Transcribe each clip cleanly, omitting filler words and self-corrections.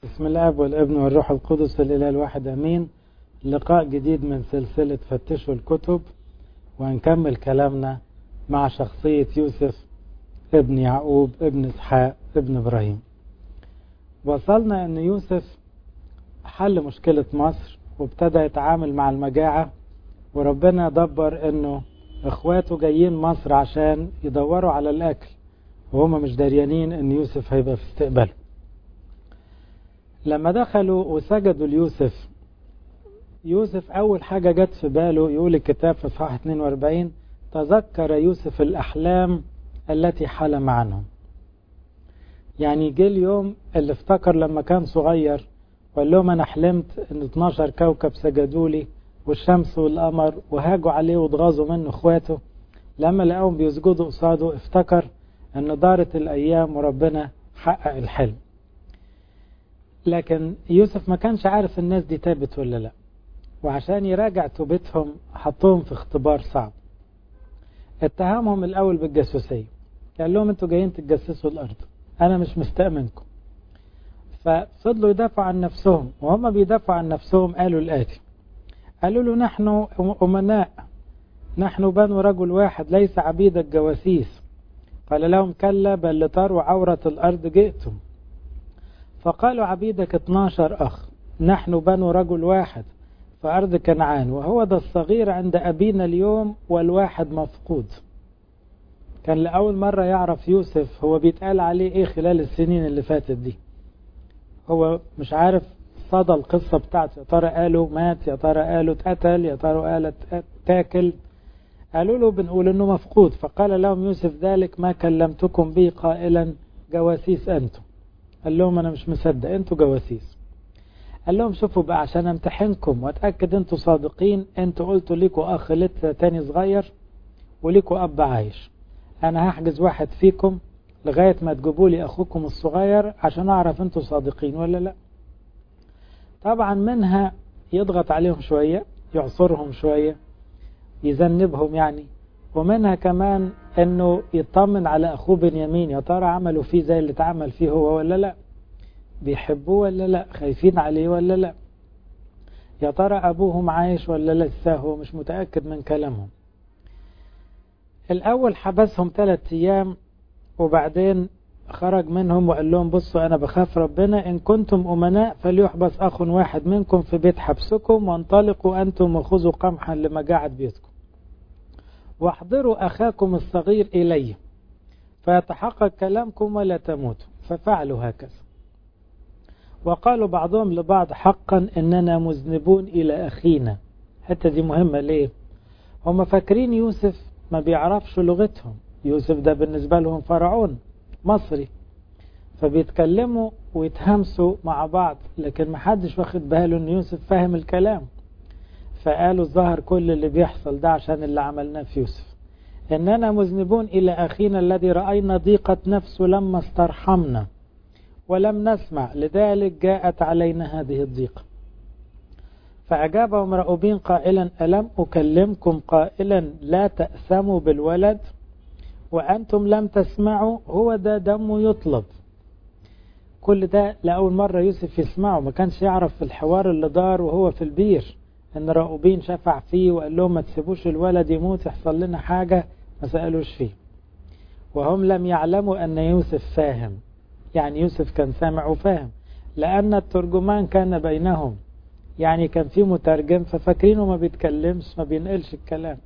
بسم الله والابن والروح القدس الإله الواحد أمين. لقاء جديد من سلسلة فتشوا الكتب، وهنكمل كلامنا مع شخصية يوسف ابن يعقوب ابن إسحاق ابن إبراهيم. وصلنا أن يوسف حل مشكلة مصر وابتدى يتعامل مع المجاعة، وربنا دبر أنه إخواته جايين مصر عشان يدوروا على الأكل، وهم مش داريانين أن يوسف هيبقى في استقباله. لما دخلوا وسجدوا ليوسف، يوسف أول حاجة جت في باله، يقول الكتاب في صحاح 42: تذكر يوسف الأحلام التي حلم عنهم. يعني جه اليوم اللي افتكر لما كان صغير وقال لهم أنا حلمت أن 12 كوكب سجدوا لي والشمس والقمر وهاجوا عليه واتغاظوا منه اخواته. لما لقاهم بيسجدوا قصاده افتكر أن دارت الأيام وربنا حقق الحلم. لكن يوسف ما كانش عارف الناس دي تابت ولا لا، وعشان يراجع توبتهم حطوهم في اختبار صعب. اتهمهم الأول بالجاسوسية، قال لهم انتوا جايين تتجسسوا الأرض، أنا مش مستأمنكم. ففضلوا يدافعوا عن نفسهم، وهم بيدافعوا عن نفسهم قالوا الآتي: قالوا له نحن أمناء، نحن بنو رجل واحد ليس عبيد الجواسيس. قال لهم كلا، بل لتروا عورة الأرض جئتم. فقالوا عبيدك 12 أخ، نحن بنو رجل واحد في أرض كنعان، وهو ده الصغير عند أبينا اليوم والواحد مفقود. كان لأول مرة يعرف يوسف هو بيتقال عليه إيه خلال السنين اللي فاتت دي. هو مش عارف صدى القصة بتاعته، يا ترى قالوا مات، يا ترى قالوا اتقتل، يا ترى قالوا تاكل. قالوا له بنقول إنه مفقود. فقال لهم يوسف ذلك ما كلمتكم به قائلا جواسيس أنتم. قال لهم أنا مش مصدق، أنتوا جواسيس. قال لهم شوفوا بقى، عشان امتحنكم واتأكد أنتوا صادقين، أنتوا قلتوا ليكوا أخ لسه تاني صغير وليكوا أب عايش. أنا هحجز واحد فيكم لغاية ما تجيبوا لي أخوكم الصغير عشان أعرف أنتوا صادقين ولا لا. طبعا منها يضغط عليهم شوية، يعصرهم شوية، يذنبهم يعني. ومنها كمان أنه يطمن على أخوه بنيامين، يا ترى عملوا فيه زي اللي اتعمل فيه هو ولا لا، بيحبوه ولا لا، خايفين عليه ولا لا، يا ترى أبوهم عايش ولا لسه، هو مش متأكد من كلامهم. الأول حبسهم 3 أيام، وبعدين خرج منهم وقال لهم بصوا أنا بخاف ربنا، إن كنتم أمناء فليحبس أخ واحد منكم في بيت حبسكم، وانطلقوا أنتم وخذوا قمحا لمجاعة بيتكم، واحضروا أخاكم الصغير إلي فيتحقق كلامكم ولا تموتوا. ففعلوا هكذا. وقالوا بعضهم لبعض حقا إننا مذنبون إلى أخينا. حتى دي مهمة. ليه؟ هم فاكرين يوسف ما بيعرفش لغتهم. يوسف ده بالنسبة لهم فرعون مصري، فبيتكلموا ويتهمسوا مع بعض، لكن محدش واخد باله ان يوسف فاهم الكلام. فقالوا الظاهر كل اللي بيحصل ده عشان اللي عملناه في يوسف. إننا مذنبون إلى أخينا الذي رأينا ضيقة نفسه لما استرحمنا ولم نسمع، لذلك جاءت علينا هذه الضيقة. فأجابهم رأوبين قائلا ألم أكلمكم قائلا لا تأسموا بالولد وأنتم لم تسمعوا، هو ده دمه يطلب. كل ده لأول مرة يوسف يسمعه، ما كانش يعرف في الحوار اللي دار وهو في البير ان رأوبين شفع فيه وقال لهم ما تسيبوش الولد يموت يحصل لنا حاجة، ما سألوش فيه. وهم لم يعلموا أن يوسف فاهم. يعني يوسف كان سامع وفاهم، لأن الترجمان كان بينهم، يعني كان في مترجم، ففاكرينه ما بيتكلمش، ما بينقلش الكلام.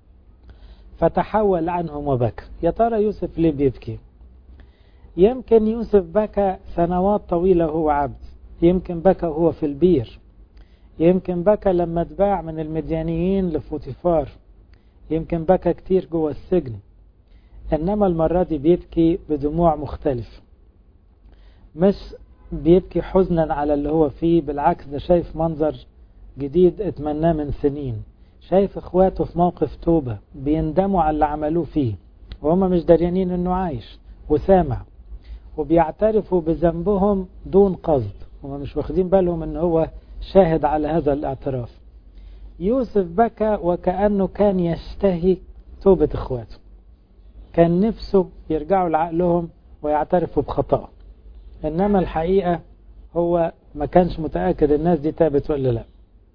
فتحول عنهم وبكى. يا ترى يوسف ليه بيبكي؟ يمكن يوسف بكى سنوات طويلة وهو عبد، يمكن بكى وهو في البير، يمكن بكى لما اتباع من المديانيين لفوتيفار، يمكن بكى كتير جوه السجن. إنما المرة دي بيبكي بدموع مختلفة، مش بيبكي حزنا على اللي هو فيه، بالعكس ده شايف منظر جديد اتمناه من سنين. شايف اخواته في موقف توبة بيندموا على اللي عملوه فيه، وهم مش داريانين انه عايش وسامع، وبيعترفوا بذنبهم دون قصد، هم مش واخدين بالهم ان هو شاهد على هذا الاعتراف. يوسف بكى وكأنه كان يشتهي توبة اخواته، كان نفسه يرجعوا لعقلهم ويعترفوا بخطأ. إنما الحقيقة هو ما كانش متأكد الناس دي تابت ولا لا.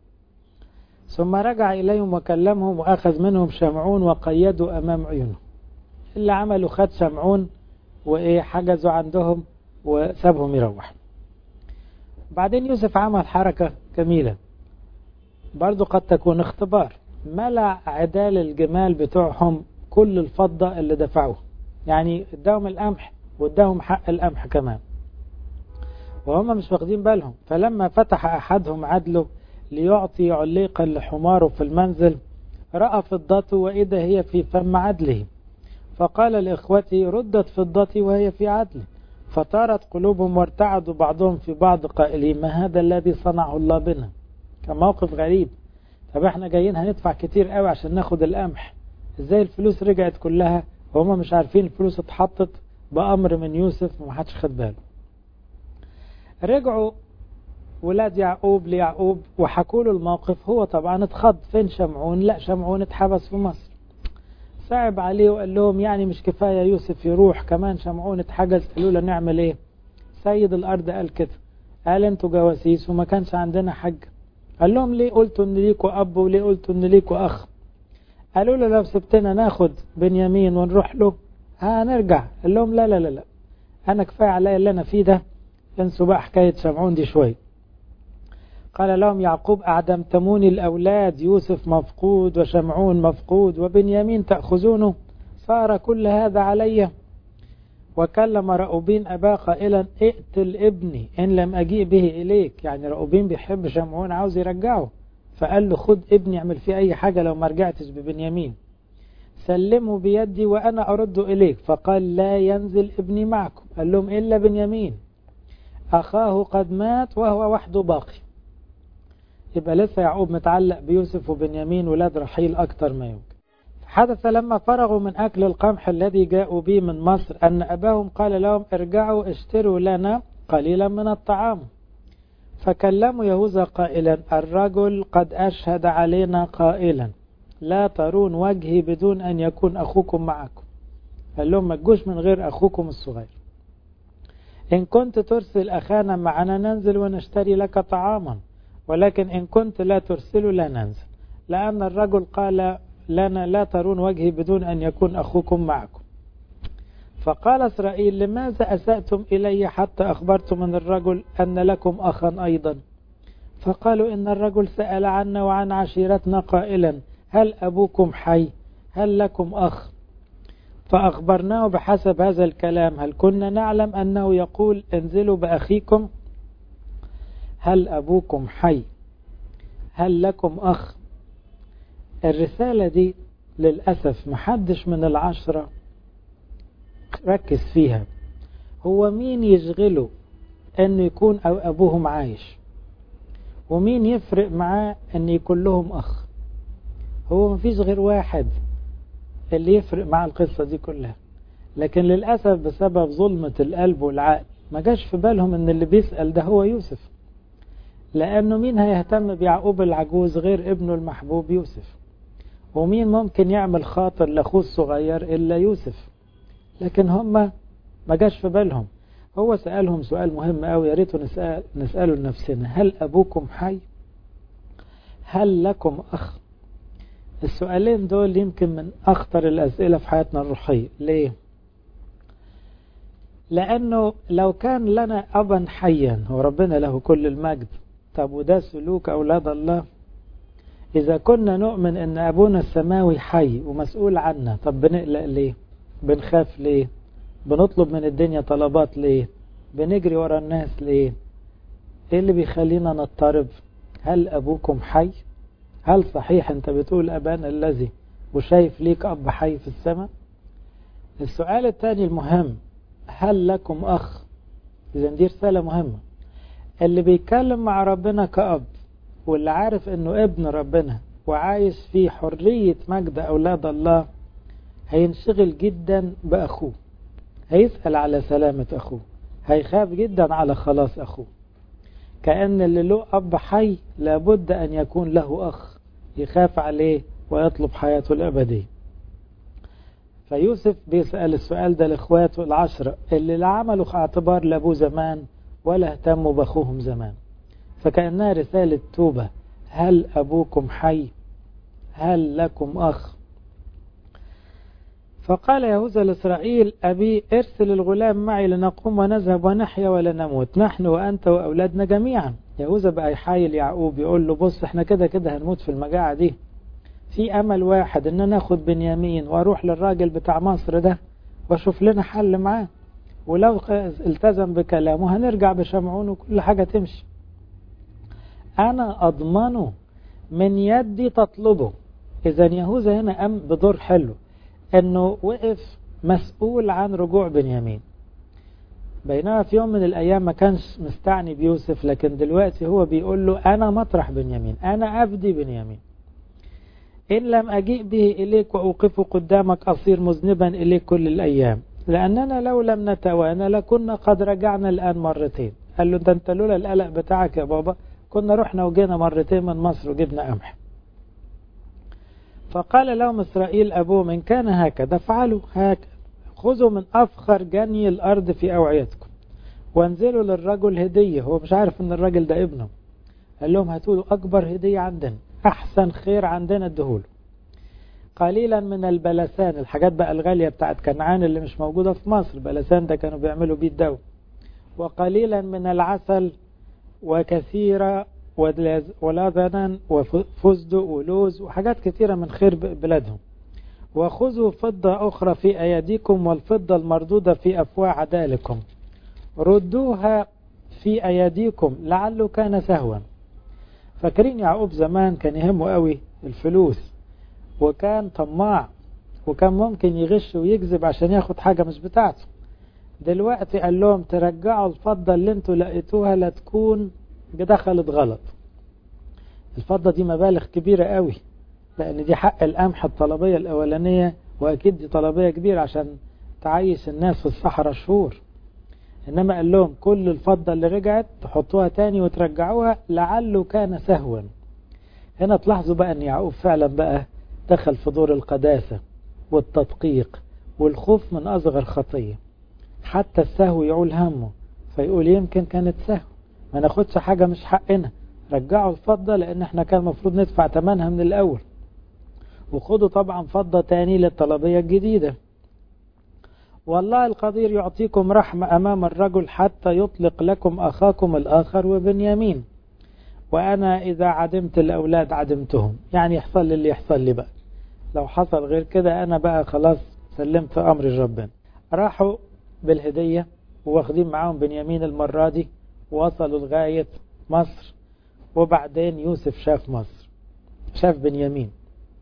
ثم رجع إليهم وكلمهم وأخذ منهم شمعون وقيدوا أمام عيونهم. اللي عملوا خد شمعون حجزوا عندهم وسابهم يروح. بعدين يوسف عمل حركة جميلة برضو قد تكون اختبار. ملأ عدال الجمال بتوعهم كل الفضة اللي دفعوه، يعني اداهم القمح واداهم حق القمح كمان وهم مش واخدين بالهم. فلما فتح أحدهم عدله ليعطي عليقا لحماره في المنزل رأى فضته وإذا هي في فم عدله، فقال لإخوته ردت فضتي وهي في عدله، فطارت قلوبهم وارتعدوا بعضهم في بعض قائلين ما هذا الذي صنعه الله بنا. كان موقف غريب. طب احنا جايين هندفع كتير قوي عشان ناخد القمح، ازاي الفلوس رجعت كلها وهم مش عارفين الفلوس اتحطت بأمر من يوسف ومحدش خد باله. رجعوا ولاد يعقوب ليعقوب وحكوا له الموقف. هو طبعا اتخض، فين شمعون؟ لا شمعون اتحبس في مصر. صعب عليه وقال لهم يعني مش كفاية يوسف يروح كمان شمعون اتحجز؟ قالوا له نعمل ايه؟ سيد الارض قال كده، قال انتوا جواسيس وما كانش عندنا حج. قال لهم ليه قلتوا ان ليكوا اب وليه قلتوا ان ليكوا اخ؟ قالوا له لو سبتنا ناخد بنيامين ونروح له هنرجع. قال لهم لا لا لا لا، انا كفاية عليا اللي انا فيه ده، انسوا بقى حكاية شمعون دي شوي. قال لهم يعقوب أعدمتموني الأولاد، يوسف مفقود وشمعون مفقود وبنيامين تأخذونه، صار كل هذا علي. وكلم رأوبين أباه قائلا اقتل ابني إن لم أجيء به إليك. يعني رأوبين بيحب شمعون عاوز يرجعه، فقال له خد ابني اعمل فيه أي حاجة لو ما رجعتش ببنيامين، سلمه بيدي وأنا أرد إليك. فقال لا ينزل ابني معكم. قال لهم إلا بنيامين أخاه قد مات وهو وحده باقي. يبقى لسه يعقوب متعلق بيوسف وبنيامين ولاد رحيل أكتر ما يمكن. حدث لما فرغوا من أكل القمح الذي جاءوا به من مصر أن أباهم قال لهم ارجعوا اشتروا لنا قليلا من الطعام. فكلموا يهوذا قائلا الرجل قد أشهد علينا قائلا لا ترون وجهي بدون أن يكون أخوكم معكم. قال لهم ما تجوش من غير أخوكم الصغير. إن كنت ترسل أخانا معنا ننزل ونشتري لك طعاما، ولكن إن كنت لا ترسل لا ننزل، لأن الرجل قال لنا لا ترون وجهي بدون أن يكون أخوكم معكم. فقال إسرائيل لماذا أسأتم إلي حتى أخبرتم من الرجل أن لكم أخا أيضا؟ فقالوا إن الرجل سأل عنا وعن عشيرتنا قائلا هل أبوكم حي؟ هل لكم أخ؟ فأخبرناه بحسب هذا الكلام. هل كنا نعلم أنه يقول انزلوا بأخيكم؟ هل أبوكم حي؟ هل لكم أخ؟ الرسالة دي للأسف محدش من العشرة ركز فيها. هو مين يشغله أنه يكون أبوهم عايش؟ ومين يفرق معاه أن يكون لهم أخ؟ هو مفيش غير واحد اللي يفرق مع القصة دي كلها. لكن للأسف بسبب ظلمة القلب والعقل ما جاش في بالهم أن اللي بيسأل ده هو يوسف، لأنه مين هيهتم بيعقوب العجوز غير ابنه المحبوب يوسف؟ ومين ممكن يعمل خاطر لأخوه الصغير إلا يوسف؟ لكن هم ما جاش في بالهم. هو سألهم سؤال مهم أوي، يا ريت نسأله لنفسنا، هل أبوكم حي؟ هل لكم أخ؟ السؤالين دول يمكن من أخطر الأسئلة في حياتنا الروحية. ليه؟ لأنه لو كان لنا أبا حيا وربنا له كل المجد، طب وده سلوك أولاد الله؟ إذا كنا نؤمن أن أبونا السماوي حي ومسؤول عنا، طب بنقلق ليه؟ بنخاف ليه؟ بنطلب من الدنيا طلبات ليه؟ بنجري ورا الناس ليه؟ إيه اللي بيخلينا نضطرب؟ هل أبوكم حي؟ هل صحيح أنت بتقول أبانا الذي وشايف ليك أب حي في السماء؟ السؤال الثاني المهم، هل لكم أخ؟ إذن دي رسالة مهمة. اللي بيتكلم مع ربنا كأب واللي عارف أنه ابن ربنا وعايش في حرية مجد أولاد الله هينشغل جدا بأخوه، هيسأل على سلامة أخوه، هيخاف جدا على خلاص أخوه. كأن اللي له أب حي لابد أن يكون له أخ يخاف عليه ويطلب حياته الأبدية. فيوسف بيسأل السؤال ده لإخواته العشرة اللي لا عملوا اعتبار لأبوه زمان ولا اهتموا بأخوهم زمان. فكأنها رسالة توبة: هل أبوكم حي؟ هل لكم أخ؟ فقال يهوذا لإسرائيل: أبي ارسل الغلام معي لنقوم ونذهب ونحيا ولا نموت، نحن وأنت وأولادنا جميعا. يهوذا بقى يحايل يعقوب يقول له: بص احنا كده كده هنموت في المجاعة دي، في أمل واحد إن أنا أخد بنيامين وأروح للراجل بتاع مصر ده وأشوف لنا حل معاه، ولو التزم بكلامه هنرجع بشمعون وكل حاجة تمشي. أنا أضمنه من يدي تطلبه. إذا يهوذا هنا قام بدور حلو، أنه وقف مسؤول عن رجوع بنيامين، بينما في يوم من الأيام ما كانش مستعني بيوسف، لكن دلوقتي هو بيقول له: أنا مطرح بنيامين، أنا أفدي بنيامين. إن لم أجيء به إليك وأوقفه قدامك أصير مذنبا إليك كل الأيام، لأننا لو لم نتوانى لكنا قد رجعنا الآن مرتين. قال له: ده أنت لولا القلق بتاعك يا بابا كنا رحنا وجينا مرتين من مصر وجبنا قمح. فقال لهم إسرائيل أبوهم: إن كان هكذا فعلوا هكذا، خذوا من أفخر جني الأرض في أوعيتكم وانزلوا للرجل هدية. هو مش عارف ان الرجل ده ابنه. قال لهم: هاتوا أكبر هدية عندنا، أحسن خير عندنا ادهوله. قليلا من البلسان، الحاجات بقى الغالية بتاعت كنعان اللي مش موجودة في مصر، البلسان ده كانوا بيعملوا بيه الدواء. وقليلا من العسل، وكثيرة ولبنا وفستق ولوز وحاجات كثيرة من خير بلادهم. وخذوا فضة أخرى في أيديكم، والفضة المردودة في أفواه عدالكم ردوها في أيديكم لعله كان سهوا. فاكرين يعقوب زمان كان يهمه قوي الفلوس، وكان طماع، وكان ممكن يغش ويكذب عشان ياخد حاجة مش بتاعته. دلوقتي قال لهم: ترجعوا الفضة اللي انتوا لقيتوها لا تكون دخلت غلط. الفضة دي مبالغ كبيرة قوي، لأن دي حق القمح الطلبية الأولانية، وأكيد دي طلبية كبيرة عشان تعيش الناس في الصحراء شهور. إنما قال لهم: كل الفضة اللي رجعت تحطوها تاني وترجعوها لعله كان سهوا. هنا تلاحظوا بقى أن يعقوب فعلا بقى دخل في دور القداسة والتدقيق والخوف من أصغر خطية. حتى السهو يعول همه، فيقول: يمكن كانت سهو، ما ناخدش حاجة مش حقنا، رجعوا الفضة لأن احنا كان المفروض ندفع ثمنها من الأول، وخدوا طبعا فضة تاني للطلبية الجديدة. والله القدير يعطيكم رحمة أمام الرجل حتى يطلق لكم أخاكم الآخر وبنيامين، وأنا إذا عدمت الأولاد عدمتهم. يعني يحصل لي اللي يحصل لي بقى، لو حصل غير كده أنا بقى خلاص سلمت أمري لربنا. راحوا بالهدية واخدين معاهم بنيامين المرة دي، وصلوا لغاية مصر. وبعدين يوسف شاف مصر، شاف بنيامين.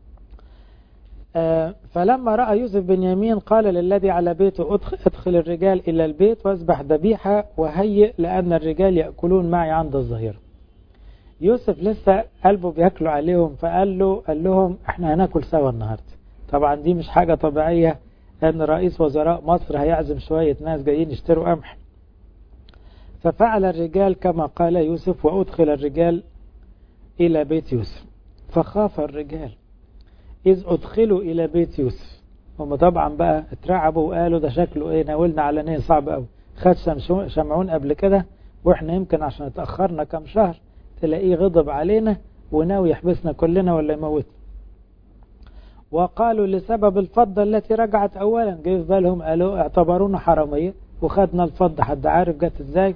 فلما رأى يوسف بنيامين قال للذي على بيته: ادخل الرجال إلى البيت واذبح ذبيحة وهيئ، لأن الرجال يأكلون معي عند الظهيرة. يوسف لسه قلبه بيأكلوا عليهم، فقال لهم: احنا هناكل سوا النهاردة. طبعا دي مش حاجة طبيعية أن رئيس وزراء مصر هيعزم شوية ناس جايين يشتروا قمح. ففعل الرجال كما قال يوسف، وأدخل الرجال إلى بيت يوسف. فخاف الرجال إذ أدخلوا إلى بيت يوسف. هم طبعا بقى اترعبوا وقالوا: ده شكله إيه، ناولنا على نية صعب أوي، خد شمعون قبل كده، وإحنا يمكن عشان اتأخرنا كم شهر تلاقيه غضب علينا وناوي يحبسنا كلنا ولا يموتنا. وقالوا: لسبب الفضة التي رجعت أولا. جاي في بالهم قالوا: اعتبرونا حرامية وخدنا الفضة، حد عارف جت ازاي؟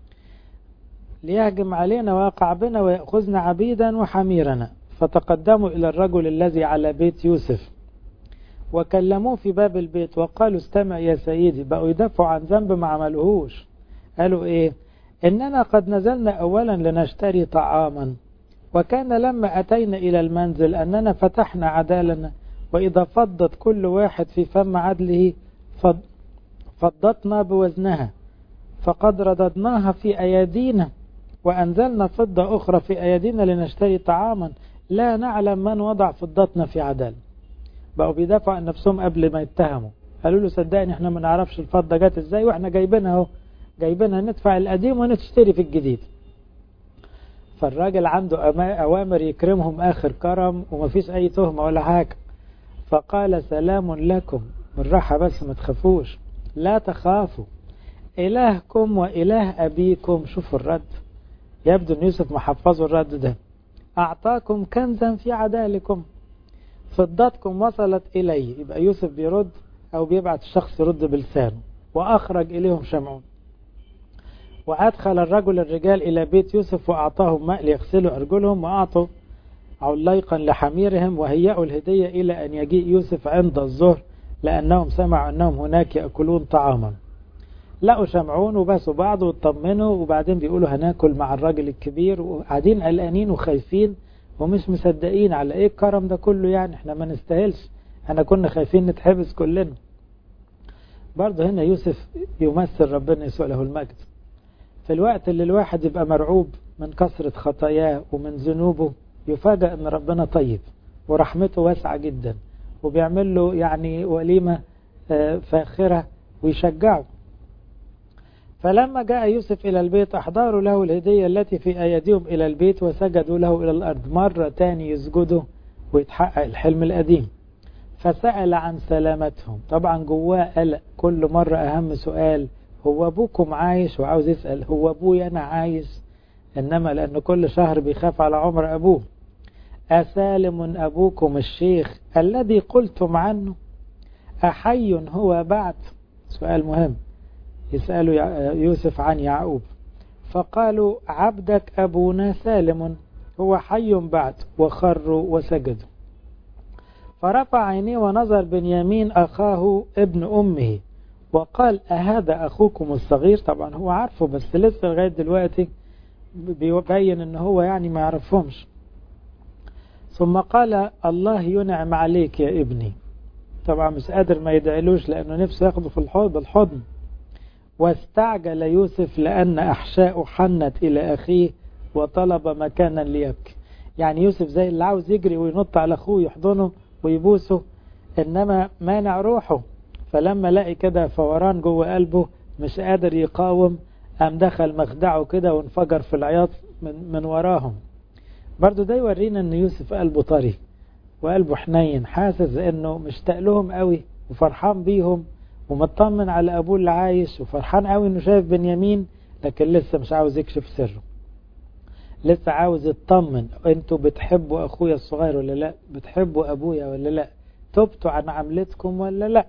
ليهجم علينا ويقع بنا ويأخذنا عبيدا وحميرنا. فتقدموا إلى الرجل الذي على بيت يوسف وكلموه في باب البيت وقالوا: استمع يا سيدي. بقوا يدافعوا عن ذنب ما عملوهوش. قالوا إيه؟ إننا قد نزلنا أولا لنشتري طعاما، وكان لما أتينا إلى المنزل أننا فتحنا عدالنا، وإذا فضت كل واحد في فم عدله فضتنا بوزنها، فقد رددناها في أيدينا وأنزلنا فضة أخرى في أيدينا لنشتري طعاما، لا نعلم من وضع فضتنا في عدال. بقوا بيدافعوا عن نفسهم قبل ما يتهموا. قالوا له: صدقني احنا ما نعرفش الفضة جت ازاي، واحنا جايبينها اهو، جايبينها ندفع القديم ونشتري في الجديد. فالراجل عنده أوامر يكرمهم آخر كرم، ومفيش أي تهمة ولا حاجة. فقال: سلام لكم، بالراحة بس ما تخافوش، لا تخافوا، إلهكم وإله أبيكم. شوفوا الرد، يبدو أن يوسف محفظوا الرد ده. أعطاكم كنزا في عدالكم، فضتكم وصلت إلي. يبقى يوسف بيرد أو بيبعت الشخص يرد بلسانه. وأخرج إليهم شمعون، وأدخل الرجال إلى بيت يوسف وأعطاهم ماء ليغسلوا أرجلهم، وأعطوا عليقا لحميرهم، وهيئوا الهدية إلى أن يجيء يوسف عند الظهر، لأنهم سمعوا أنهم هناك يأكلون طعاما. لقوا شمعون وباسوا بعض واطمنوا، وبعدين بيقولوا هناكل مع الراجل الكبير، وقاعدين قلقانين وخايفين ومش مصدقين على ايه الكرم ده كله، يعني احنا ما نستاهلش، احنا كنا خايفين نتحبس كلنا. برضه هنا يوسف يمثل ربنا يسوع له المجد. في الوقت اللي الواحد يبقى مرعوب من كثرة خطاياه ومن ذنوبه، يفاجأ ان ربنا طيب ورحمته واسعة جدا، وبيعمل له يعني وليمة فاخرة ويشجعه. فلما جاء يوسف إلى البيت أحضروا له الهدية التي في أيديهم إلى البيت، وسجدوا له إلى الأرض. مرة تاني يسجدوا ويتحقق الحلم القديم. فسأل عن سلامتهم. طبعا جواه قلق، كل مرة أهم سؤال هو أبوكم عايش؟ وعاوز يسأل هو أبوي أنا عايش؟ إنما لأنه كل شهر بيخاف على عمر أبوه. أسالم أبوكم الشيخ الذي قلتم عنه؟ أحي هو بعد؟ سؤال مهم يسألوا يوسف عن يعقوب. فقالوا عبدك أبونا سالم هو حي بعد، وخروا وسجدوا. فرفع عينيه ونظر بنيامين أخاه ابن أمه وقال أهذا أخوكم الصغير؟ طبعا هو عارفه، بس لسه لغاية دلوقتي بيبين أنه هو يعني ما يعرفهمش. ثم قال الله ينعم عليك يا ابني. طبعا مش قادر ما يدعيلوش لأنه نفسه ياخده في بالحضن. واستعجل يوسف لأن أحشاء حنت إلى أخيه وطلب مكانا ليبكي. يعني يوسف زي اللي عاوز يجري وينط على أخوه يحضنه ويبوسه، إنما مانع روحه. فلما لقي كده فوران جوه قلبه مش قادر يقاوم، قام دخل مخدعه كده وانفجر في العياط من وراهم. برضو ده يورينا ان يوسف قلبه طري وقلبه حنين، حاسس انه مشتاق لهم قوي وفرحان بيهم ومطمن على ابوه اللي عايش، وفرحان قوي انه شايف بنيامين، لكن لسه مش عاوز يكشف سره، لسه عاوز يطمن. انتوا بتحبوا اخويا الصغير ولا لا؟ بتحبوا ابويا ولا لا؟ تبتوا عن عملتكم ولا لا؟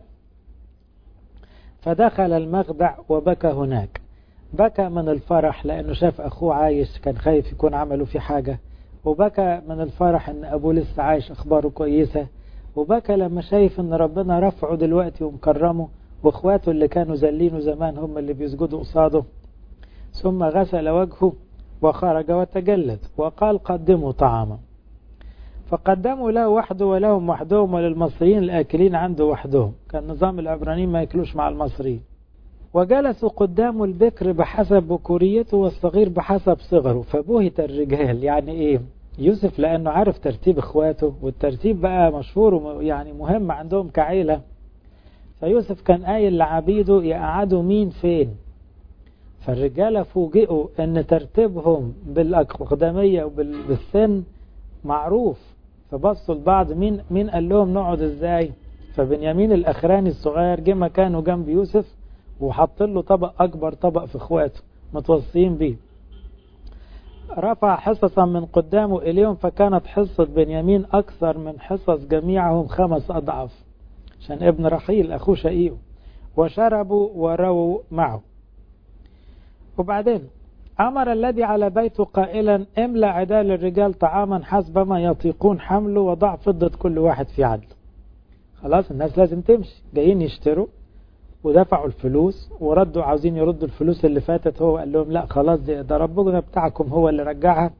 فدخل المخدع وبكى هناك. بكى من الفرح لانه شاف اخوه عايش، كان خايف يكون عملوا في حاجة، وبكى من الفرح ان ابوه لسه عايش اخباره كويسة، وبكى لما شايف ان ربنا رفعه دلوقتي ومكرمه، واخواته اللي كانوا زلينه زمان هم اللي بيسجدوا قصاده. ثم غسل وجهه وخرج وتجلد وقال قدموا طعاما. فقدموا له وحده ولهم وحدهم، وللمصريين الآكلين عنده وحدهم. كان نظام العبرانيين ما يأكلوش مع المصريين. وجلسوا قدام البكر بحسب بكوريته والصغير بحسب صغره. فبهت الرجال. يعني ايه؟ يوسف لأنه عارف ترتيب اخواته، والترتيب بقى مشهور يعني مهم عندهم كعيلة. فيوسف كان قايل لعبيده يقعدوا مين فين. فالرجالة فوجئوا ان ترتيبهم بالأقدمية وبالسن معروف. فبصوا لبعض، مين قال لهم نقعد ازاي؟ فبنيامين الأخراني الصغير جه مكانه جنب يوسف وحط له طبق أكبر طبق في اخواته متوصيين بيه. رفع حصصا من قدامه إليهم، فكانت حصة بنيامين أكثر من حصص جميعهم 5 أضعاف، عشان ابن رحيل أخوه شقيقه. وشربوا ورووا معه. وبعدين أمر الذي على بيته قائلا املأ عدال الرجال طعاما حسب ما يطيقون حمله، وضع فضة كل واحد في عدل. خلاص الناس لازم تمشي، جايين يشتروا ودفعوا الفلوس وردوا، عاوزين يردوا الفلوس اللي فاتت. هو قال لهم لا خلاص ده ربنا بتاعكم هو اللي رجعها.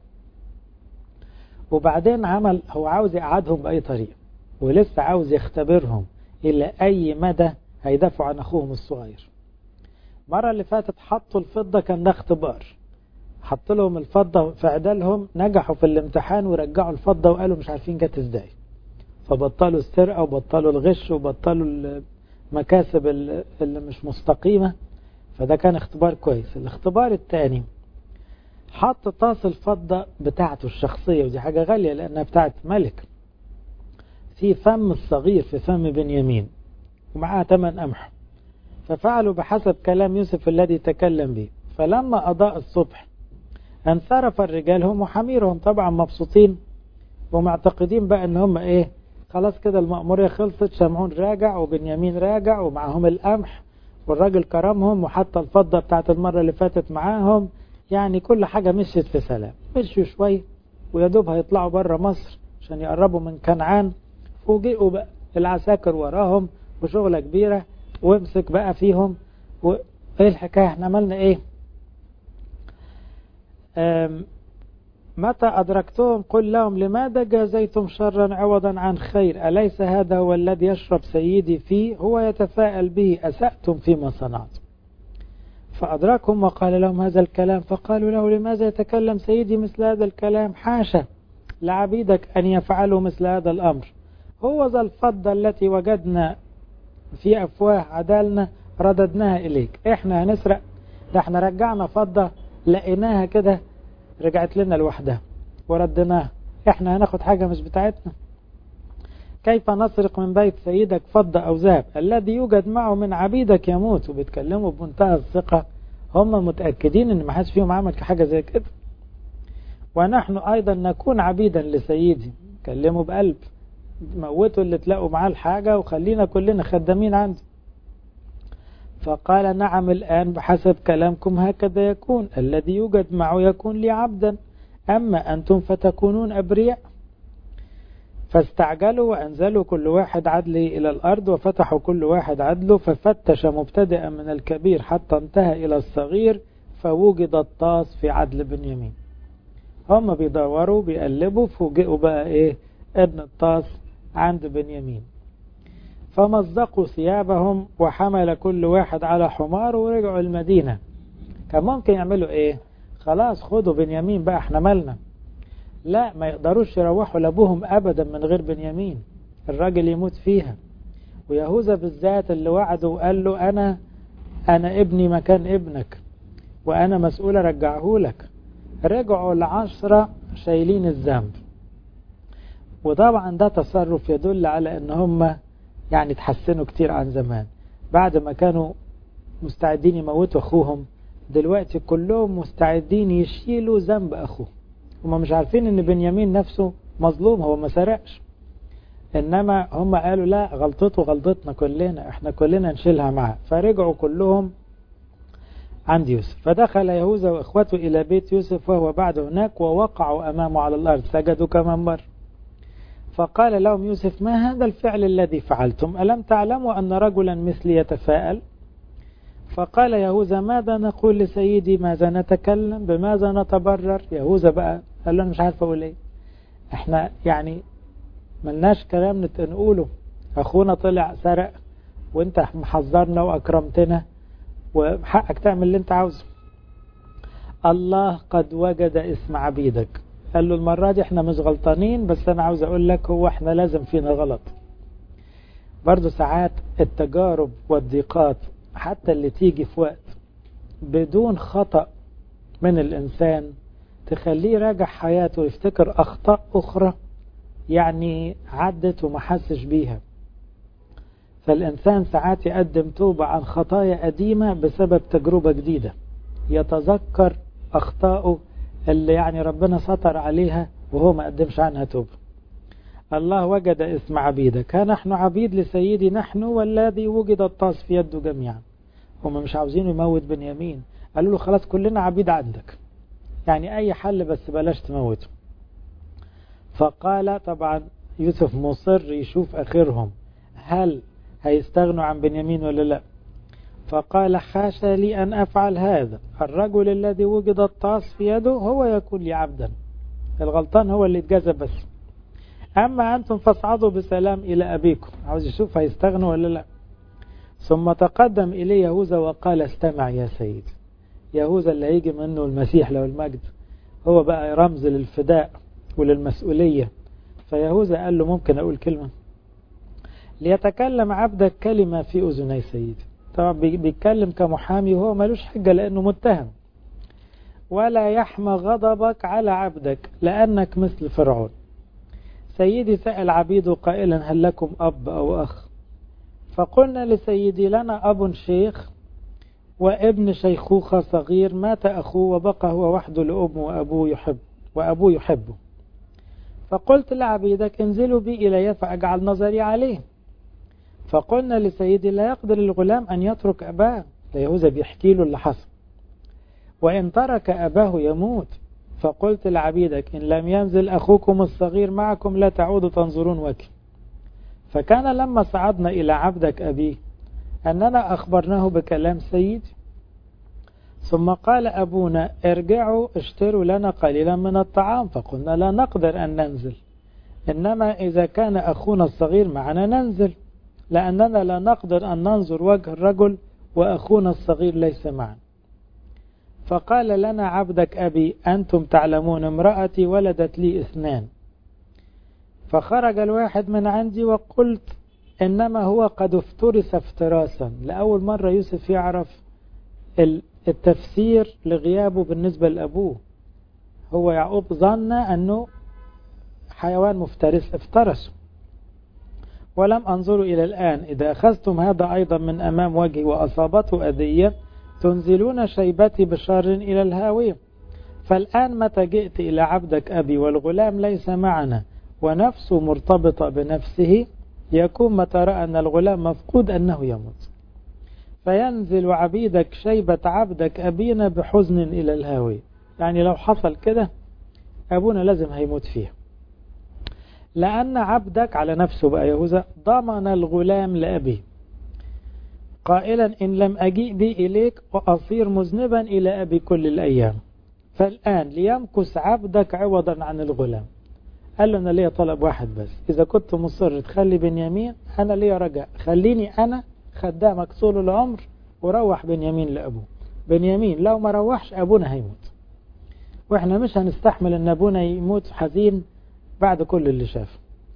وبعدين هو عاوز يقعدهم بأي طريقة، ولسه عاوز يختبرهم إلى أي مدى هيدافعوا عن أخوهم الصغير. مرة اللي فاتت حطوا الفضة، كان ده اختبار. حط لهم الفضة في عدالهم، نجحوا في الامتحان ورجعوا الفضة وقالوا مش عارفين جت ازاي. فبطلوا السرقة وبطلوا الغش وبطلوا المكاسب اللي مش مستقيمة. فده كان اختبار كويس. الاختبار الثاني حط طاس الفضة بتاعته الشخصية، ودي حاجة غالية لأنها بتاعت ملك، في فم الصغير، في فم بنيامين، ومعها 8 قمح. ففعلوا بحسب كلام يوسف الذي تكلم به. فلما أضاء الصبح انصرف الرجال هم وحميرهم، طبعا مبسوطين ومعتقدين بقى ان هم ايه، خلاص كده المأمورية خلصت، شمعون راجع وبنيامين راجع ومعهم القمح والراجل كرمهم وحتى الفضة بتاعت المرة اللي فاتت معاهم، يعني كل حاجة مشيت في سلام. مشوا شوية ويدوب هيطلعوا بره مصر عشان يقربوا من كنعان، فوجئوا بقى العساكر وراهم وشغلة كبيرة وامسك بقى فيهم. وايه الحكاية، احنا عملنا ايه؟ متى أدركتهم قل لهم لماذا جازيتم شرا عوضا عن خير، أليس هذا هو الذي يشرب سيدي فيه، هو يتفاءل به، أسأتم فيما صنعتم. فأدركهم وقال لهم هذا الكلام، فقالوا له لماذا يتكلم سيدي مثل هذا الكلام، حاشا لعبيدك أن يفعلوا مثل هذا الأمر، هو ذا الفضة التي وجدنا في أفواه عدالنا رددناها إليك. إحنا هنسرق؟ ده احنا رجعنا فضة لقيناها كده رجعت لنا لوحدها وردناها، احنا هناخد حاجة مش بتاعتنا؟ كيف نسرق من بيت سيدك فضة أو ذهب، الذي يوجد معه من عبيدك يموت. وبيتكلموا بمنتهى الثقة، هم متأكدين ان ما حدش فيهم عمل حاجة زي كده. ونحن أيضا نكون عبيدا لسيدي، كلموا بقلب، موتوا اللي تلاقوا معاه الحاجة وخلينا كلنا خدامين عنده. فقال نعم الآن بحسب كلامكم هكذا يكون، الذي يوجد معه يكون لي عبدا، أما أنتم فتكونون أبرياء. فاستعجلوا وأنزلوا كل واحد عدله إلى الأرض، وفتحوا كل واحد عدله، ففتش مبتدئا من الكبير حتى انتهى إلى الصغير، فوجد الطاس في عدل بنيامين. هم بيدوروا بيقلبوا، فوجئوا بقى إيه، ابن الطاس عند بنيامين. فمزقوا ثيابهم وحمل كل واحد على حمار ورجعوا المدينة. كان ممكن يعملوا ايه، خلاص خدوا بنيامين بقى احنا مالنا. لا، ما يقدروش يروحوا لابوهم ابدا من غير بنيامين، الراجل يموت فيها. ويهوذا بالذات اللي وعده وقال له انا ابني مكان ابنك وانا مسؤول ارجعه لك. رجعوا ل10 شايلين الذنب. وطبعا ده تصرف يدل على ان هم يعني تحسنوا كتير عن زمان. بعد ما كانوا مستعدين يموتوا أخوهم، دلوقتي كلهم مستعدين يشيلوا ذنب أخوه. هم مش عارفين ان بنيامين نفسه مظلوم، هو ما سرقش، إنما هم قالوا لا، غلطته غلطتنا كلنا، احنا كلنا نشيلها معه. فرجعوا كلهم عند يوسف. فدخل يهوذا وإخوته إلى بيت يوسف وهو بعد هناك، ووقعوا أمامه على الأرض سجدوا كمان مرة. فقال لهم يوسف ما هذا الفعل الذي فعلتم، ألم تعلموا أن رجلا مثلي يتفاءل؟ فقال يهوذا ماذا نقول لسيدي، ماذا نتكلم، بماذا نتبرر. يهوذا بقى قال له أنا مش عارف أقول إيه، احنا يعني ملناش كلام نقوله، أخونا طلع سرق وانت محذرنا وأكرمتنا وحقك تعمل اللي انت عاوزه. الله قد وجد اسم عبيدك. قال له المرة دي احنا مش غلطانين، بس انا عاوز اقول لك هو احنا لازم فينا غلط. برضو ساعات التجارب والضيقات حتى اللي تيجي في وقت بدون خطأ من الانسان تخليه راجع حياته ويفتكر اخطاء اخرى يعني عدت وما حسش بيها. فالانسان ساعات يقدم توبة عن خطايا قديمة بسبب تجربة جديدة، يتذكر اخطائه اللي يعني ربنا سطر عليها وهو ما قدمش عنها توبة. الله وجد اسم عبيدك، ها نحن عبيد لسيدي نحن والذي وجد الطاس في يده جميعا. هم مش عاوزين يموت بنيامين، قالوا له خلاص كلنا عبيد عندك، يعني اي حل بس بلاش تموته. فقال طبعا يوسف مصر يشوف اخرهم هل هيستغنوا عن بنيامين ولا لا. فقال حاشا لي أن أفعل هذا، الرجل الذي وجد الطاس في يده هو يكون لي عبدا، الغلطان هو اللي اتجازى بس، أما أنتم فاصعدوا بسلام إلى أبيكم. عاوز يشوف هيستغنوا ولا لا. ثم تقدم إليه يهوذا وقال استمع يا سيد. يهوذا اللي هيجي منه المسيح له المجد، هو بقى رمز للفداء وللمسؤولية. فيهوذا قال له ممكن أقول كلمة؟ ليتكلم عبدك كلمة في أذني سيدي. طبعا بيتكلم كمحامي وهو ملوش حجة لأنه متهم. ولا يحمى غضبك على عبدك لأنك مثل فرعون. سيدي سأل عبيده قائلا هل لكم أب أو أخ، فقلنا لسيدي لنا أب شيخ وابن شيخوخة صغير، مات أخوه وبقى هو وحده لأمه وأبوه يحبه. فقلت لعبيدك انزلوا بي إلي فأجعل نظري عليه. فقلنا لسيدي لا يقدر الغلام أن يترك أباه. يهوذا بيحكي له اللي حصل. وإن ترك أباه يموت. فقلت لعبيدك إن لم ينزل أخوكم الصغير معكم لا تعودوا تنظرون وجهي. فكان لما صعدنا إلى عبدك أبيه أننا أخبرناه بكلام سيدي. ثم قال أبونا ارجعوا اشتروا لنا قليلا من الطعام. فقلنا لا نقدر أن ننزل، إنما إذا كان أخونا الصغير معنا ننزل، لأننا لا نقدر أن ننظر وجه الرجل وأخونا الصغير ليس معنا. فقال لنا عبدك أبي أنتم تعلمون امرأتي ولدت لي 2. فخرج الواحد من عندي وقلت إنما هو قد افترس افتراسا. لأول مرة يوسف يعرف التفسير لغيابه بالنسبة لأبوه. هو يعقوب ظن أنه حيوان مفترس افترسه. ولم أنظر إلى الآن إذا أخذتم هذا أيضا من أمام وجهي وأصابته أذية تنزلون شيبتي بشر إلى الهاوية. فالآن متى جئت إلى عبدك أبي والغلام ليس معنا ونفسه مرتبطة بنفسه يكون متى رأى أن الغلام مفقود أنه يموت. فينزل عبيدك شيبة عبدك أبينا بحزن إلى الهاوية. يعني لو حصل كده أبونا لازم هيموت فيه، لأن عبدك على نفسه بقى يهوذا ضمن الغلام لأبي قائلا إن لم أجيء بي إليك وأصير مذنبا إلى أبي كل الأيام. فالآن ليمكث عبدك عوضا عن الغلام. قال له أنا ليا طلب واحد بس، إذا كنت مصر تخلي بنيامين أنا ليا رجاء، خليني أنا خدامك طول العمر وروح بنيامين لأبوه. بنيامين لو ما روحش أبونا هيموت، وإحنا مش هنستحمل أن أبونا يموت حزين بعد كل اللي شافه.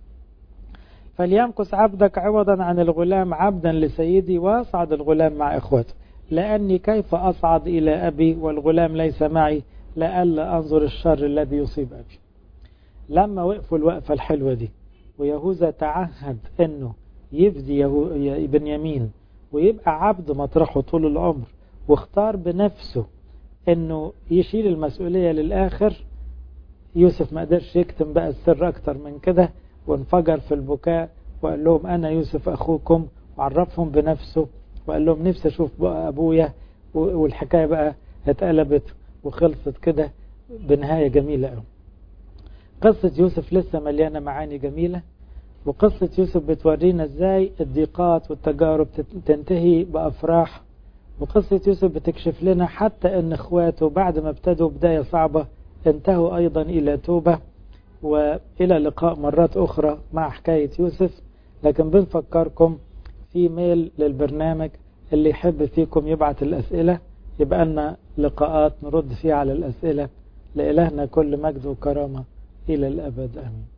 فليمكث عبدك عوضا عن الغلام عبدا لسيدي واصعد الغلام مع إخوته، لأني كيف أصعد إلى أبي والغلام ليس معي لألا أنظر الشر الذي يصيب أبي. لما وقفوا الوقفة الحلوة دي ويهوذا تعهد أنه يفدي بنيامين ويبقى عبد مطرحه طول العمر، واختار بنفسه أنه يشيل المسؤولية للآخر، يوسف ما قدرش يكتم بقى السر أكتر من كده وانفجر في البكاء وقال لهم أنا يوسف أخوكم، وعرفهم بنفسه وقال لهم نفسي أشوف بقى أبويا. والحكاية بقى اتقلبت وخلصت كده بنهاية جميلة قوي. قصة يوسف لسه مليانة معاني جميلة، وقصة يوسف بتورينا ازاي الضيقات والتجارب تنتهي بأفراح، وقصة يوسف بتكشف لنا حتى ان اخواته بعد ما ابتدوا بداية صعبة انتهوا ايضا الى توبة والى لقاء مرات اخرى مع حكاية يوسف. لكن بنفكركم في ميل للبرنامج، اللي يحب فيكم يبعت الاسئلة يبقى لنا لقاءات نرد فيها على الاسئلة. لإلهنا كل مجد وكرامة إلى الأبد آمين.